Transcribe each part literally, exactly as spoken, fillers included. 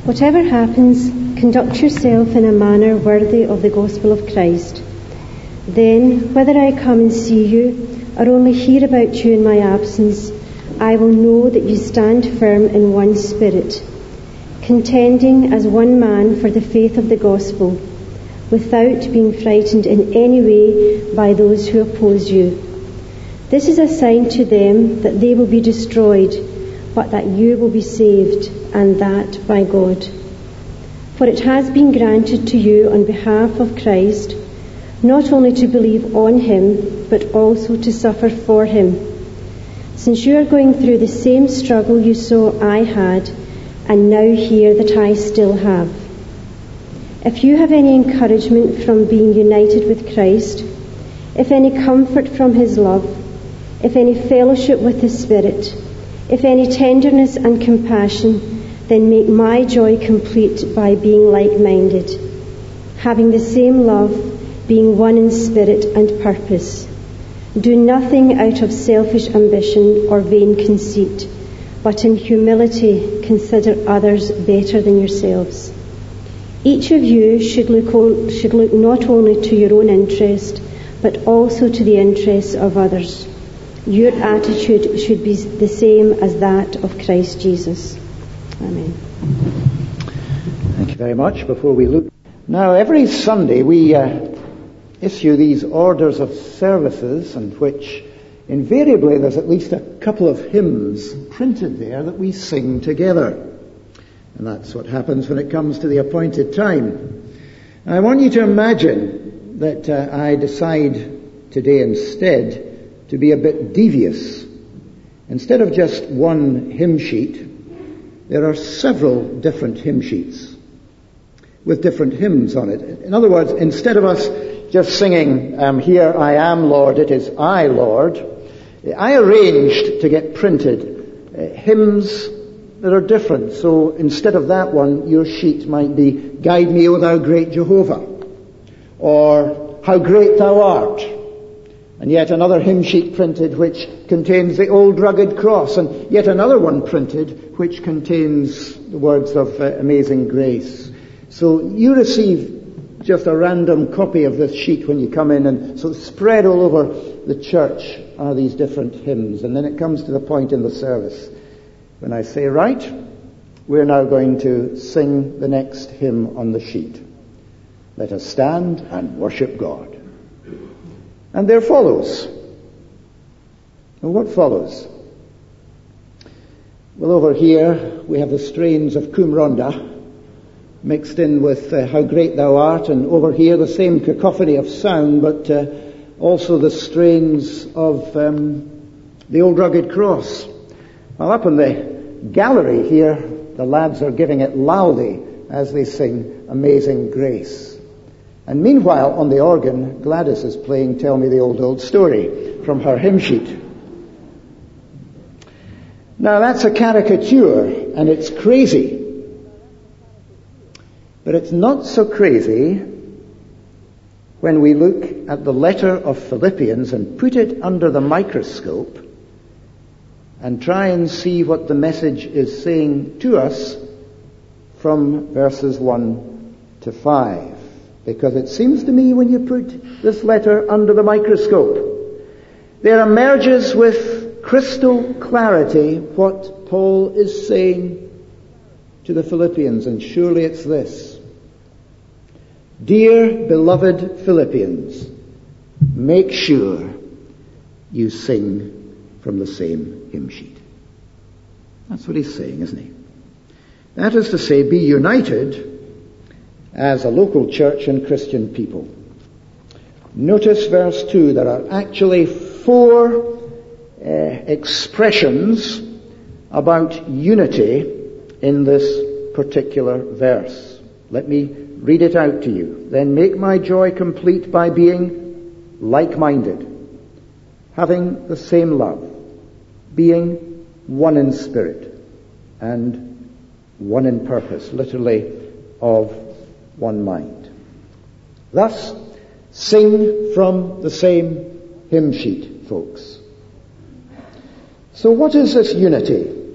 Whatever happens, conduct yourself in a manner worthy of the gospel of Christ. Then, whether I come and see you or only hear about you in my absence, I will know that you stand firm in one spirit, contending as one man for the faith of the gospel, without being frightened in any way by those who oppose you. This is a sign to them that they will be destroyed, but that you will be saved, and that by God. For it has been granted to you on behalf of Christ, not only to believe on him, but also to suffer for him, since you are going through the same struggle you saw I had, and now hear that I still have. If you have any encouragement from being united with Christ, if any comfort from his love, if any fellowship with the Spirit, if any tenderness and compassion, then make my joy complete by being like-minded, having the same love, being one in spirit and purpose. Do nothing out of selfish ambition or vain conceit, but in humility consider others better than yourselves. Each of you should look, o- should look not only to your own interest, but also to the interests of others. Your attitude should be the same as that of Christ Jesus. Amen. Thank you very much. Before we look... Now, every Sunday we uh, issue these orders of services, in which invariably there's at least a couple of hymns printed there that we sing together. And that's what happens when it comes to the appointed time. I want you to imagine that uh, I decide today instead to be a bit devious. Instead of just one hymn sheet, there are several different hymn sheets with different hymns on it. In other words, instead of us just singing, um, Here I am, Lord, it is I, Lord, I arranged to get printed uh, hymns that are different. So instead of that one, your sheet might be, Guide me, O thou great Jehovah, or How great thou art. And yet another hymn sheet printed which contains the old rugged cross, and yet another one printed which contains the words of uh, Amazing Grace. So you receive just a random copy of this sheet when you come in, and so spread all over the church are these different hymns. And then it comes to the point in the service when I say, right, we're now going to sing the next hymn on the sheet. Let us stand and worship God. And there follows. And what follows? Well, over here we have the strains of Cum Ronda mixed in with uh, How Great Thou Art, and over here the same cacophony of sound, but uh, also the strains of um, the Old Rugged Cross. Well, up in the gallery here, the lads are giving it loudly as they sing Amazing Grace. And meanwhile, on the organ, Gladys is playing Tell Me the Old, Old Story from her hymn sheet. Now, that's a caricature, and it's crazy. But it's not so crazy when we look at the letter of Philippians and put it under the microscope and try and see what the message is saying to us from verses one to five. Because it seems to me when you put this letter under the microscope, there emerges with crystal clarity what Paul is saying to the Philippians, and surely it's this. Dear beloved Philippians, make sure you sing from the same hymn sheet. That's what he's saying, isn't he? That is to say, be united as a local church and Christian people. Notice verse two. There are actually four uh, expressions about unity in this particular verse. Let me read it out to you. Then make my joy complete by being like-minded, having the same love, being one in spirit, and one in purpose, literally of one mind. Thus, sing from the same hymn sheet, folks. So what is this unity?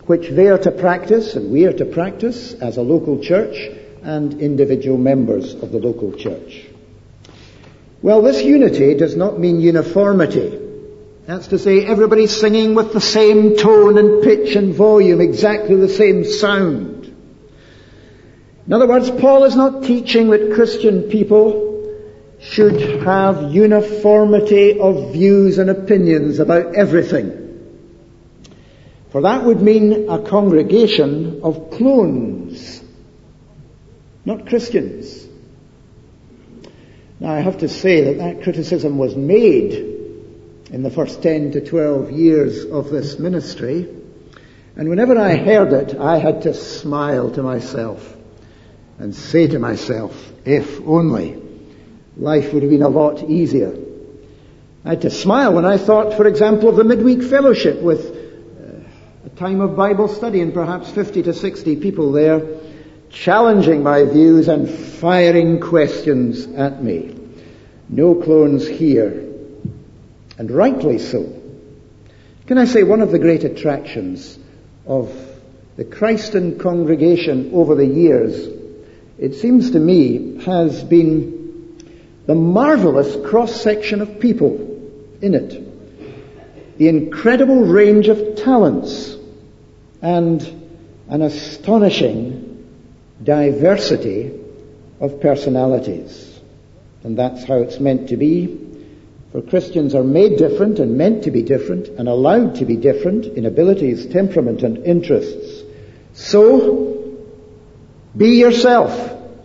which they are to practice and we are to practice as a local church and individual members of the local church. Well, this unity does not mean uniformity. That's to say, everybody singing with the same tone and pitch and volume, exactly the same sound. In other words, Paul is not teaching that Christian people should have uniformity of views and opinions about everything. For that would mean a congregation of clones, not Christians. Now, I have to say that that criticism was made in the first ten to twelve years of this ministry. And whenever I heard it, I had to smile to myself and say to myself, if only life would have been a lot easier. I had to smile when I thought, for example, of the midweek fellowship with uh, a time of Bible study and perhaps fifty to sixty people there, challenging my views and firing questions at me. No clones here. And rightly so. Can I say one of the great attractions of the Christian congregation over the years, it seems to me, has been the marvelous cross-section of people in it. The incredible range of talents and an astonishing diversity of personalities. And that's how it's meant to be. For Christians are made different and meant to be different and allowed to be different in abilities, temperament, and interests. So, be yourself.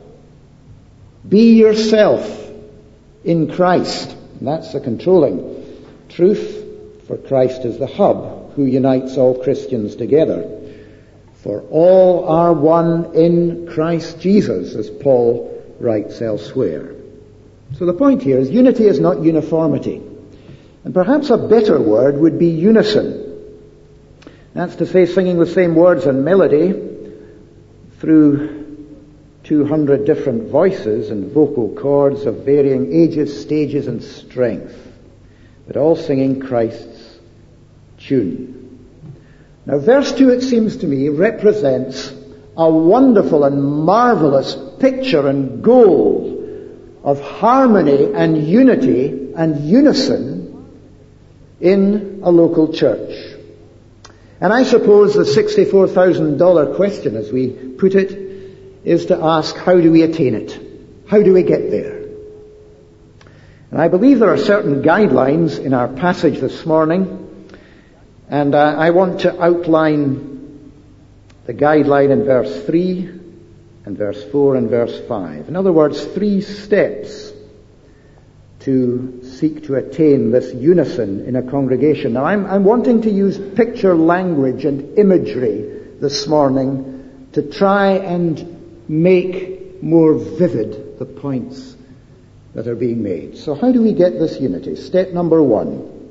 Be yourself in Christ. And that's the controlling truth, for Christ is the hub who unites all Christians together. For all are one in Christ Jesus, as Paul writes elsewhere. So the point here is unity is not uniformity. And perhaps a better word would be unison. That's to say, singing the same words and melody through two hundred different voices and vocal cords of varying ages, stages, and strength, but all singing Christ's tune. Now, verse two, it seems to me, represents a wonderful and marvelous picture and goal of harmony and unity and unison in a local church. And I suppose the sixty-four thousand dollars question, as we put it, is to ask, how do we attain it? How do we get there? And I believe there are certain guidelines in our passage this morning, and uh, I want to outline the guideline in verse three, and verse four and verse five. In other words, three steps to seek to attain this unison in a congregation. Now, I'm, I'm wanting to use picture language and imagery this morning to try and make more vivid the points that are being made. So how do we get this unity? Step number one.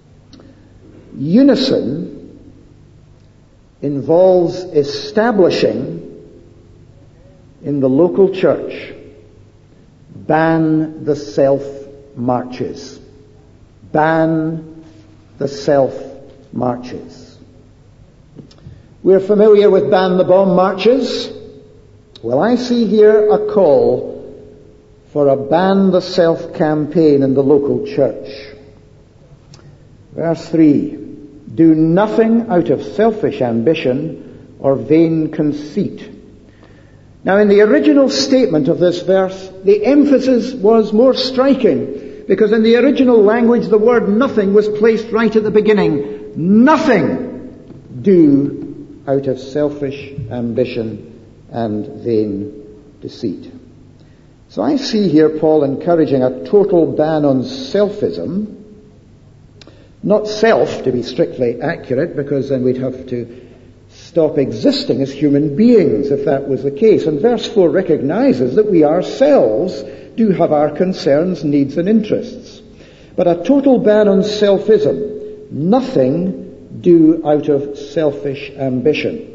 Unison involves establishing in the local church, ban the self-marches. Ban the self-marches. We're familiar with ban the bomb marches. Well, I see here a call for a ban the self campaign in the local church. Verse three. Do nothing out of selfish ambition or vain conceit. Now, in the original statement of this verse, the emphasis was more striking, because in the original language, the word nothing was placed right at the beginning. Nothing do out of selfish ambition and vain deceit. So I see here Paul encouraging a total ban on selfism. Not self, to be strictly accurate, because then we'd have to stop existing as human beings if that was the case. And verse four recognizes that we ourselves do have our concerns, needs, and interests. But a total ban on selfism. Nothing do out of selfish ambition.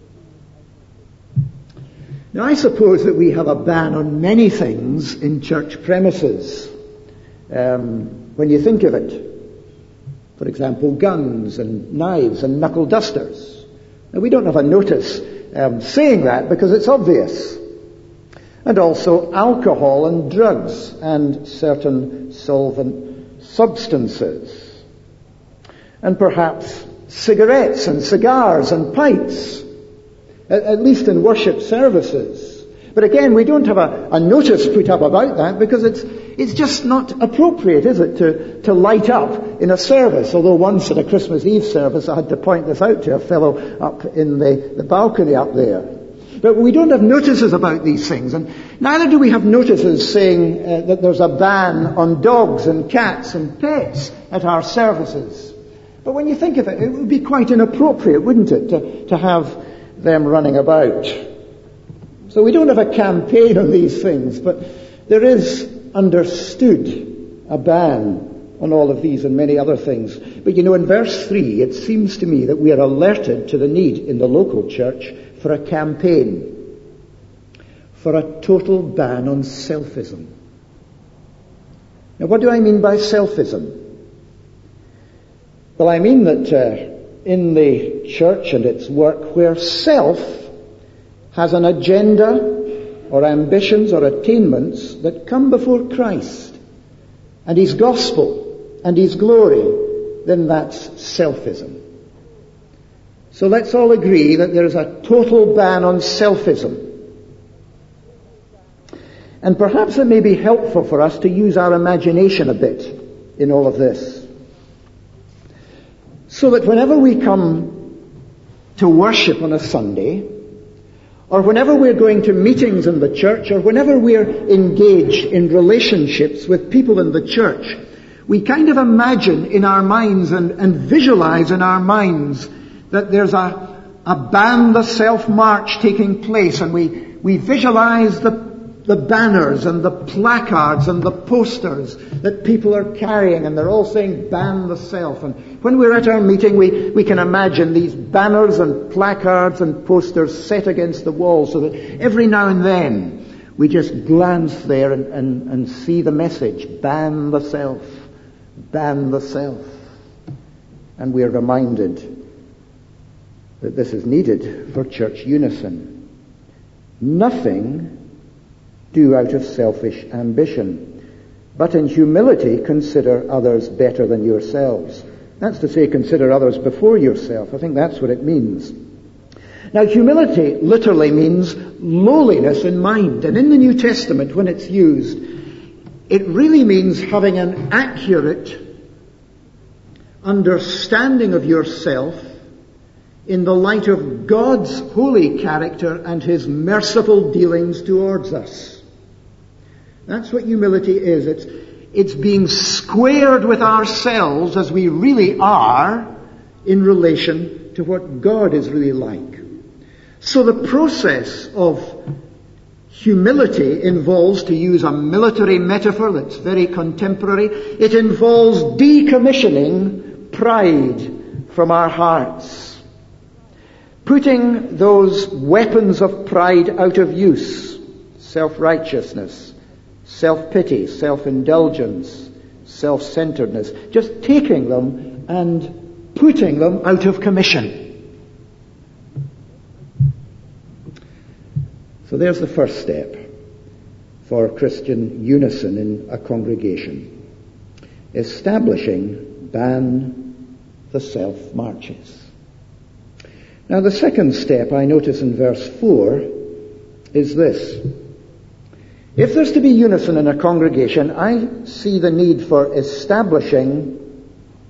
Now, I suppose that we have a ban on many things in church premises. Um, when you think of it, for example, guns and knives and knuckle dusters, Now, we don't have a notice um, saying that because it's obvious. And also alcohol and drugs and certain solvent substances. And perhaps cigarettes and cigars and pipes, at, at least in worship services. But again, we don't have a, a notice put up about that because it's it's just not appropriate, is it, to, to light up in a service. Although once at a Christmas Eve service I had to point this out to a fellow up in the, the balcony up there. But we don't have notices about these things, and neither do we have notices saying uh, that there's a ban on dogs and cats and pets at our services. But when you think of it, it would be quite inappropriate, wouldn't it, to, to have them running about. So we don't have a campaign on these things, but there is understood a ban on all of these and many other things. But you know, in verse three, it seems to me that we are alerted to the need in the local church for a campaign, for a total ban on selfism. Now, what do I mean by selfism? Well, I mean that uh, in the church and its work, where self has an agenda or ambitions or attainments that come before Christ and His gospel and His glory, then that's selfism. So let's all agree that there is a total ban on selfism. And perhaps it may be helpful for us to use our imagination a bit in all of this. So that whenever we come to worship on a Sunday, or whenever we're going to meetings in the church, or whenever we're engaged in relationships with people in the church, we kind of imagine in our minds and, and visualize in our minds that there's a, a ban the self march taking place, and we, we visualize the the banners and the placards and the posters that people are carrying, and they're all saying ban the self. And when we're at our meeting, we, we can imagine these banners and placards and posters set against the wall, so that every now and then we just glance there and, and, and see the message, ban the self, ban the self. And we are reminded that this is needed for church unison. Nothing do out of selfish ambition, but in humility consider others better than yourselves. That's to say, consider others before yourself. I think that's what it means. Now, humility literally means lowliness in mind, and in the New Testament, when it's used, it really means having an accurate understanding of yourself in the light of God's holy character and His merciful dealings towards us. That's what humility is. It's, it's being squared with ourselves as we really are in relation to what God is really like. So the process of humility involves, to use a military metaphor that's very contemporary, it involves decommissioning pride from our hearts. Putting those weapons of pride out of use, self-righteousness, self-pity, self-indulgence, self-centeredness, just taking them and putting them out of commission. So there's the first step for Christian unison in a congregation. Establishing ban the self marches. Now the second step I notice in verse four is this. If there's to be unison in a congregation, I see the need for establishing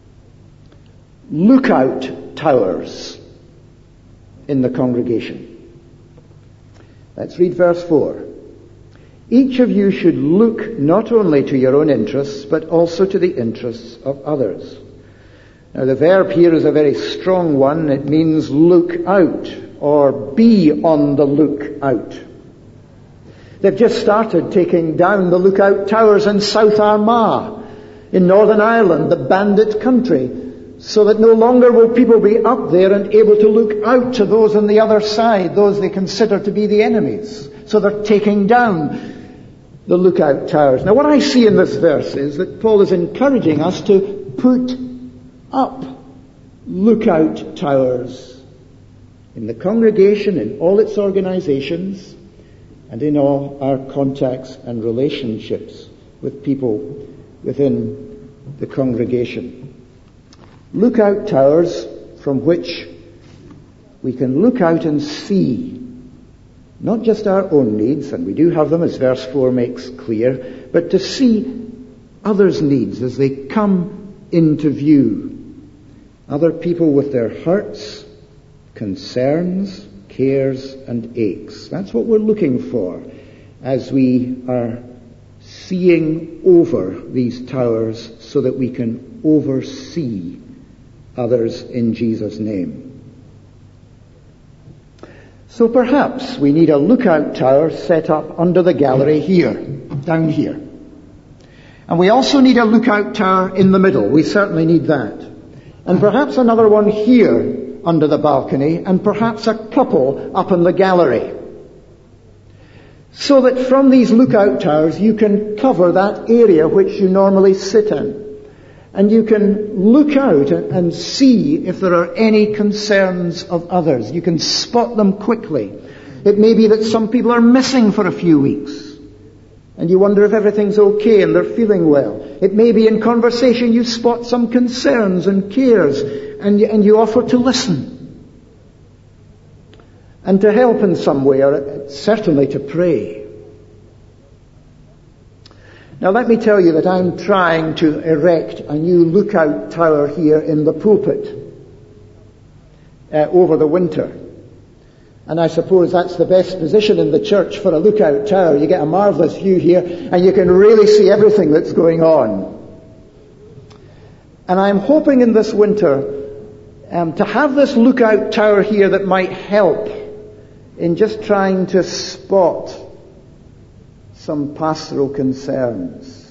lookout towers in the congregation. Let's read verse four. Each of you should look not only to your own interests, but also to the interests of others. Now the verb here is a very strong one. It means look out, or be on the lookout. They've just started taking down the lookout towers in South Armagh, in Northern Ireland, the bandit country, so that no longer will people be up there and able to look out to those on the other side, those they consider to be the enemies. So they're taking down the lookout towers. Now what I see in this verse is that Paul is encouraging us to put up lookout towers in the congregation, in all its organizations, and in all our contacts and relationships with people within the congregation. Lookout towers from which we can look out and see not just our own needs, and we do have them as verse four makes clear, but to see others' needs as they come into view. Other people with their hurts, concerns, cares, and aches. That's what we're looking for as we are seeing over these towers so that we can oversee others in Jesus' name. So perhaps we need a lookout tower set up under the gallery here, down here. And we also need a lookout tower in the middle. We certainly need that. And perhaps another one here under the balcony, and perhaps a couple up in the gallery. So that from these lookout towers you can cover that area which you normally sit in. And you can look out and see if there are any concerns of others. You can spot them quickly. It may be that some people are missing for a few weeks, and you wonder if everything's okay and they're feeling well. It may be in conversation you spot some concerns and cares, and you, and you offer to listen and to help in some way, or certainly to pray. Now let me tell you that I'm trying to erect a new lookout tower here in the pulpit uh, over the winter. And I suppose that's the best position in the church for a lookout tower. You get a marvellous view here and you can really see everything that's going on. And I'm hoping in this winter um, to have this lookout tower here that might help in just trying to spot some pastoral concerns.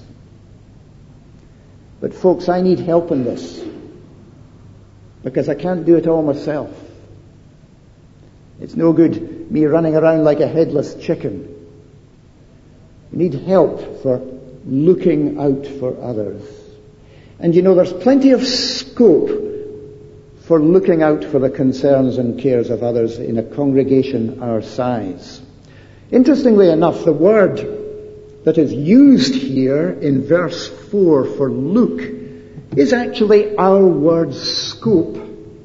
But folks, I need help in this, because I can't do it all myself. It's no good me running around like a headless chicken. We need help for looking out for others. And you know, there's plenty of scope for looking out for the concerns and cares of others in a congregation our size. Interestingly enough, the word that is used here in verse four for look is actually our word scope.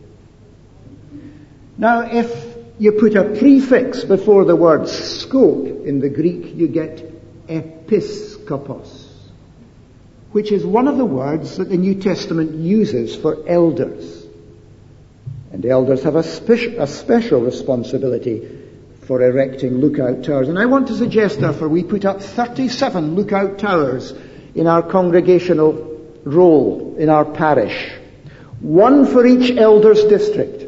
Now, if you put a prefix before the word scope in the Greek, you get episkopos, which is one of the words that the New Testament uses for elders. And elders have a, spe- a special responsibility for erecting lookout towers. And I want to suggest, therefore, we put up thirty-seven lookout towers in our congregational roll, in our parish. One for each elder's district.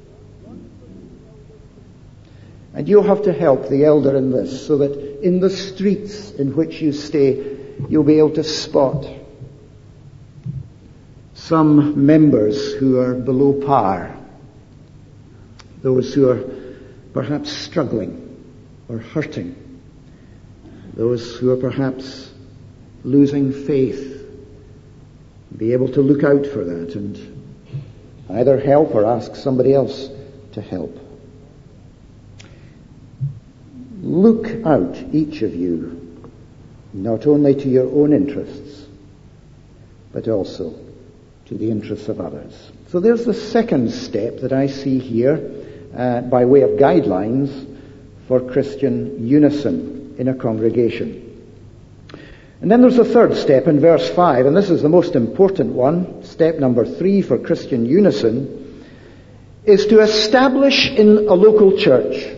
And you'll have to help the elder in this, so that in the streets in which you stay, you'll be able to spot some members who are below par, those who are perhaps struggling or hurting, those who are perhaps losing faith. Be able to look out for that and either help or ask somebody else to help. Look out, each of you, not only to your own interests, but also to the interests of others. So there's the second step that I see here uh, by way of guidelines for Christian unison in a congregation. And then there's a third step in verse five, and this is the most important one. Step number three for Christian unison is to establish in a local church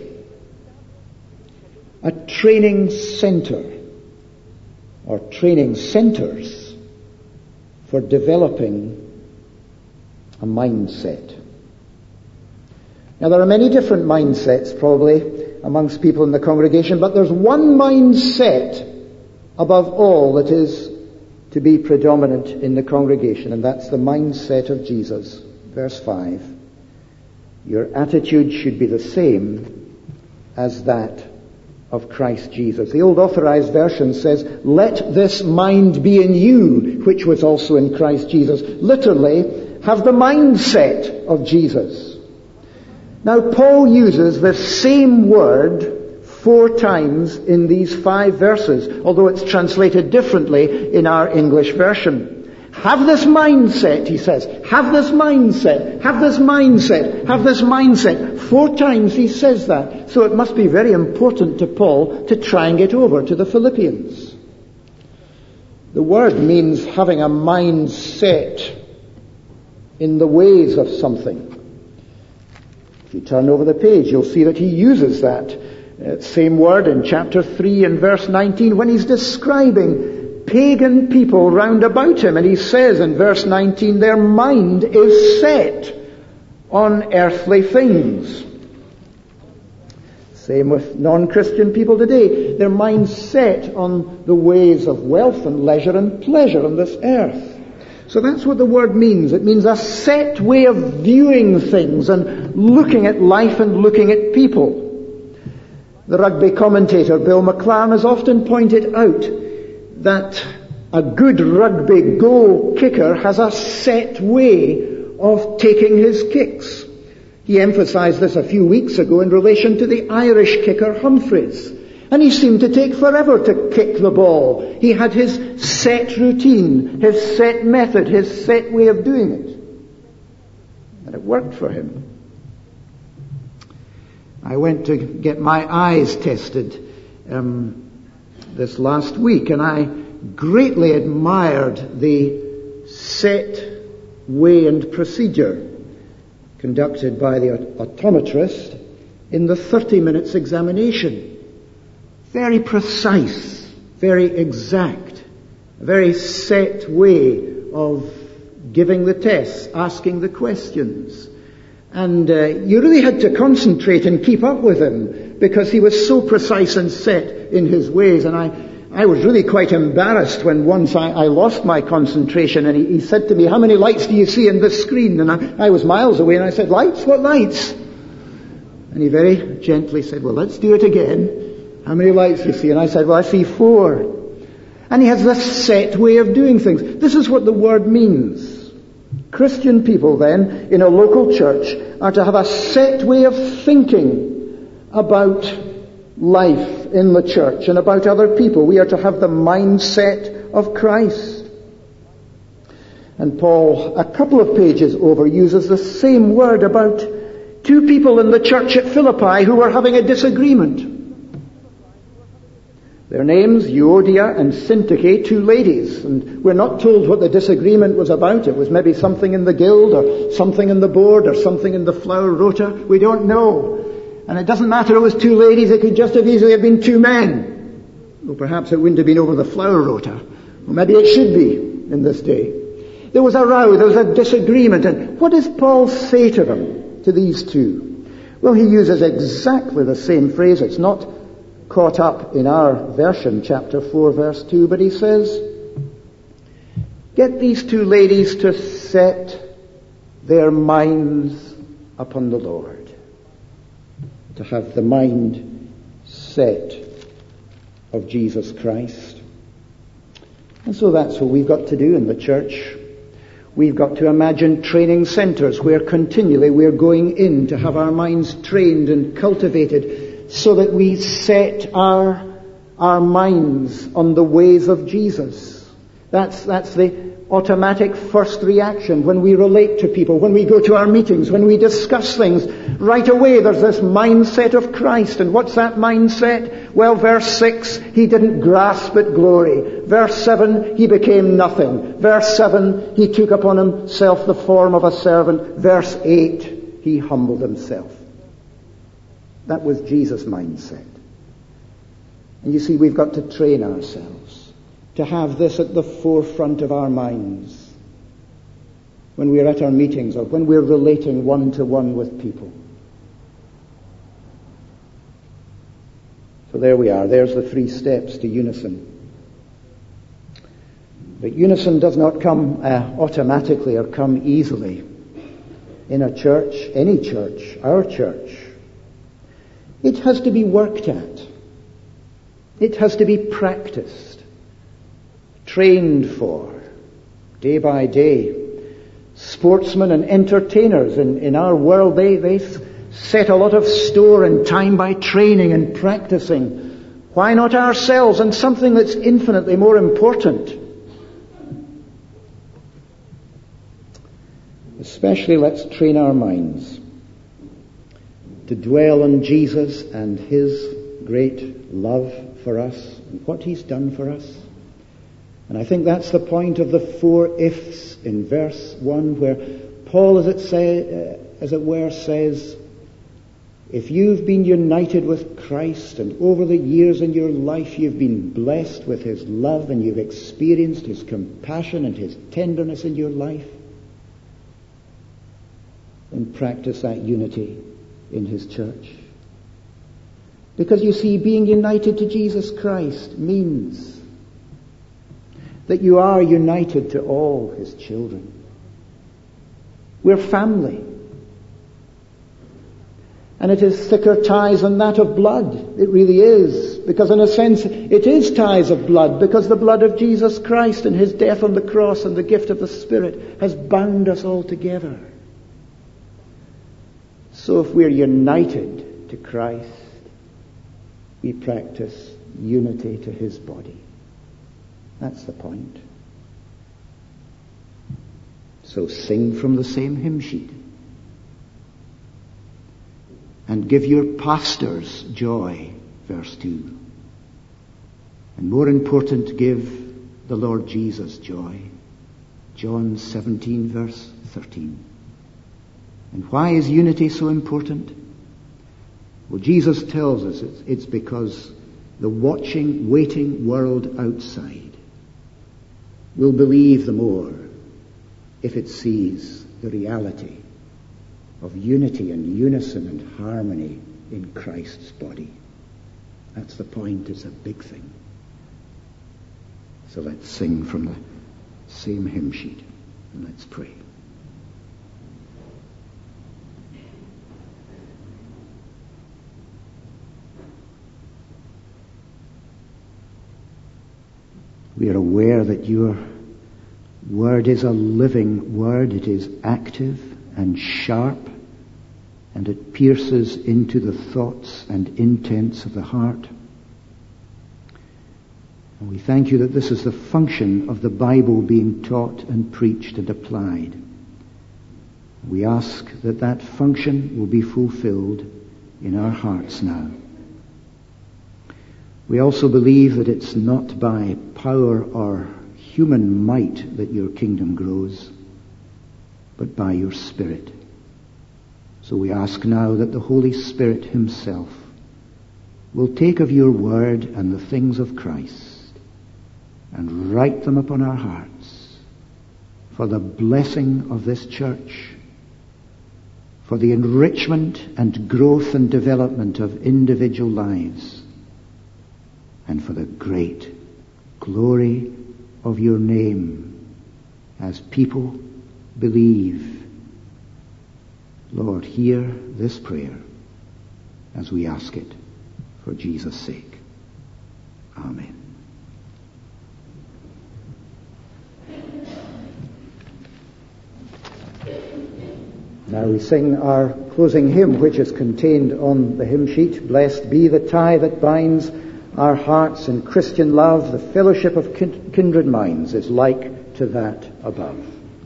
a training center or training centers for developing a mindset. Now, there are many different mindsets probably amongst people in the congregation, but there's one mindset above all that is to be predominant in the congregation, and that's the mindset of Jesus. Verse five. Your attitude should be the same as that of Christ Jesus. The old Authorized Version says, let this mind be in you, which was also in Christ Jesus. Literally, have the mindset of Jesus. Now, Paul uses the same word four times in these five verses, although it's translated differently in our English version. Have this mindset, he says. Have this mindset. Have this mindset. Have this mindset. Four times he says that. So it must be very important to Paul to try and get over to the Philippians. The word means having a mind set in the ways of something. If you turn over the page, you'll see that he uses that uh, same word in chapter three and verse nineteen when he's describing pagan people round about him. And he says in verse nineteen, their mind is set on earthly things. Same with non-Christian people today. Their mind's set on the ways of wealth and leisure and pleasure on this earth. So that's what the word means. It means a set way of viewing things and looking at life and looking at people. The rugby commentator Bill McLaren has often pointed out that a good rugby goal kicker has a set way of taking his kicks. He emphasized this a few weeks ago in relation to the Irish kicker Humphreys. And he seemed to take forever to kick the ball. He had his set routine, his set method, his set way of doing it. And it worked for him. I went to get my eyes tested um, this last week, and I greatly admired the set way and procedure conducted by the optometrist in the thirty minutes examination. Very precise, very exact, a very set way of giving the tests, asking the questions. And uh, you really had to concentrate and keep up with him because he was so precise and set in his ways. And I, I was really quite embarrassed when once I, I lost my concentration and he, he said to me, how many lights do you see in this screen? And I, I was miles away and I said, lights? What lights? And he very gently said, well, let's do it again. How many lights do you see? And I said, well, I see four. And he has this set way of doing things. This is what the word means. Christian people then, in a local church, are to have a set way of thinking about life in the church and about other people. We are to have the mindset of Christ. And Paul, a couple of pages over, uses the same word about two people in the church at Philippi who were having a disagreement. Their names, Euodia and Syntyche, two ladies. And we're not told what the disagreement was about. It was maybe something in the guild or something in the board or something in the flower rota. We don't know. And it doesn't matter it was two ladies. It could just have easily have been two men. Well, perhaps it wouldn't have been over the flower rota. Or maybe it should be in this day. There was a row. There was a disagreement. And what does Paul say to them, to these two? Well, he uses exactly the same phrase. It's not caught up in our version, chapter four, verse two, but he says, get these two ladies to set their minds upon the Lord. To have the mind set of Jesus Christ. And so that's what we've got to do in the church. We've got to imagine training centres where continually we're going in to have our minds trained and cultivated so that we set our our minds on the ways of Jesus. That's that's the automatic first reaction when we relate to people, when we go to our meetings, when we discuss things. Right away there's this mindset of Christ. And what's that mindset? Well, verse six, he didn't grasp at glory. Verse seven, he became nothing. Verse seven, he took upon himself the form of a servant. Verse eight, he humbled himself. That was Jesus' mindset. And you see, we've got to train ourselves to have this at the forefront of our minds when we're at our meetings or when we're relating one-to-one with people. So there we are. There's the three steps to unison. But unison does not come uh, automatically or come easily in a church, any church, our church. It has to be worked at. It has to be practiced, trained for, day by day. Sportsmen and entertainers in, in our world, they, they set a lot of store and time by training and practicing. Why not ourselves and something that's infinitely more important? Especially let's train our minds to dwell on Jesus and His great love for us and what He's done for us. And I think that's the point of the four ifs in verse one, where Paul, as it, say, uh, as it were, says, if you've been united with Christ and over the years in your life you've been blessed with His love and you've experienced His compassion and His tenderness in your life, then practice that unity in His church. Because you see, being united to Jesus Christ means that you are united to all His children. We're family. And it is thicker ties than that of blood. It really is. Because in a sense, it is ties of blood, because the blood of Jesus Christ and His death on the cross and the gift of the Spirit has bound us all together. So if we're united to Christ, we practice unity to His body. That's the point. So sing from the same hymn sheet. And give your pastors joy, verse two. And more important, give the Lord Jesus joy. John seventeen, verse thirteen. And why is unity so important? Well, Jesus tells us it's, it's because the watching, waiting world outside will believe the more if it sees the reality of unity and unison and harmony in Christ's body. That's the point. It's a big thing. So let's sing from the same hymn sheet and let's pray. We are aware that your word is a living word. It is active and sharp, and it pierces into the thoughts and intents of the heart. And we thank you that this is the function of the Bible being taught and preached and applied. We ask that that function will be fulfilled in our hearts now. We also believe that it's not by power or human might that your kingdom grows, but by your Spirit. So we ask now that the Holy Spirit Himself will take of your word and the things of Christ and write them upon our hearts for the blessing of this church, for the enrichment and growth and development of individual lives, and for the great glory of your name as people believe. Lord, hear this prayer as we ask it for Jesus' sake. Amen. Now we sing our closing hymn, which is contained on the hymn sheet. Blessed be the tie that binds our hearts in Christian love. The fellowship of kin- kindred minds is like to that above.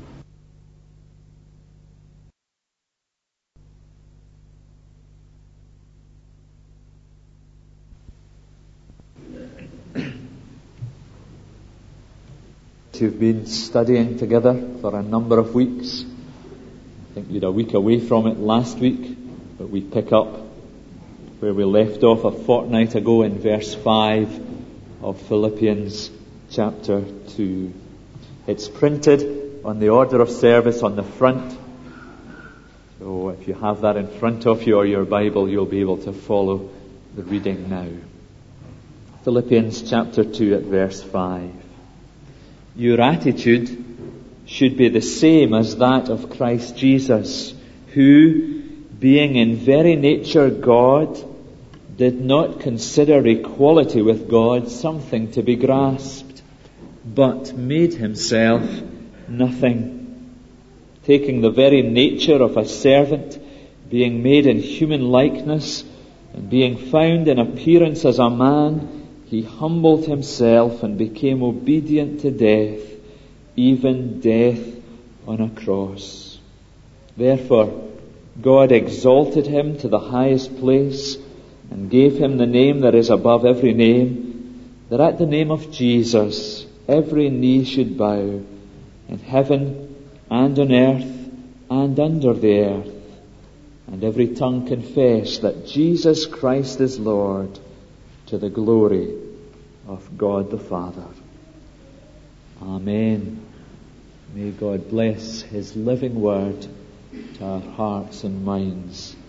You've been studying together for a number of weeks. I think you're a week away from it last week, but we pick up where we left off a fortnight ago in verse five of Philippians chapter two. It's printed on the order of service on the front. So if you have that in front of you or your Bible, you'll be able to follow the reading now. Philippians chapter two at verse five. Your attitude should be the same as that of Christ Jesus, who, being in very nature God, did not consider equality with God something to be grasped, but made Himself nothing, taking the very nature of a servant, being made in human likeness, and being found in appearance as a man, he humbled himself and became obedient to death, even death on a cross. Therefore, God exalted him to the highest place and gave him the name that is above every name, that at the name of Jesus every knee should bow, in heaven and on earth and under the earth, and every tongue confess that Jesus Christ is Lord, to the glory of God the Father. Amen. May God bless his living word to our hearts and minds